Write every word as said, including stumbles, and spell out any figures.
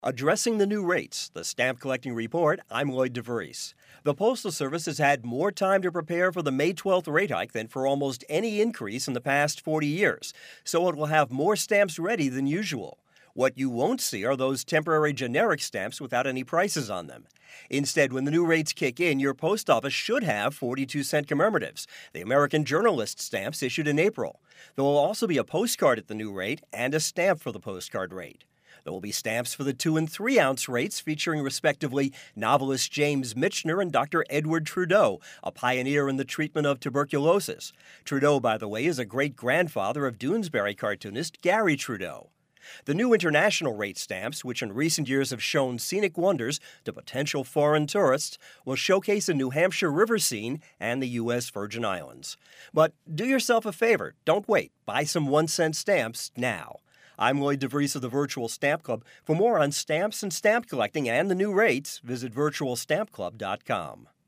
Addressing the new rates, the Stamp Collecting Report, I'm Lloyd DeVries. The Postal Service has had more time to prepare for the May twelfth rate hike than for almost any increase in the past forty years, so it will have more stamps ready than usual. What you won't see are those temporary generic stamps without any prices on them. Instead, when the new rates kick in, your post office should have forty-two cent commemoratives, the American Journalist stamps issued in April. There will also be a postcard at the new rate and a stamp for the postcard rate. There will be stamps for the two and three ounce rates featuring respectively novelist James Michener and Doctor Edward Trudeau, a pioneer in the treatment of tuberculosis. Trudeau, by the way, is a great-grandfather of Doonesbury cartoonist Gary Trudeau. The new international rate stamps, which in recent years have shown scenic wonders to potential foreign tourists, will showcase a New Hampshire river scene and the U S Virgin Islands. But do yourself a favor. Don't wait. Buy some one-cent stamps now. I'm Lloyd DeVries of the Virtual Stamp Club. For more on stamps and stamp collecting and the new rates, visit virtual stamp club dot com.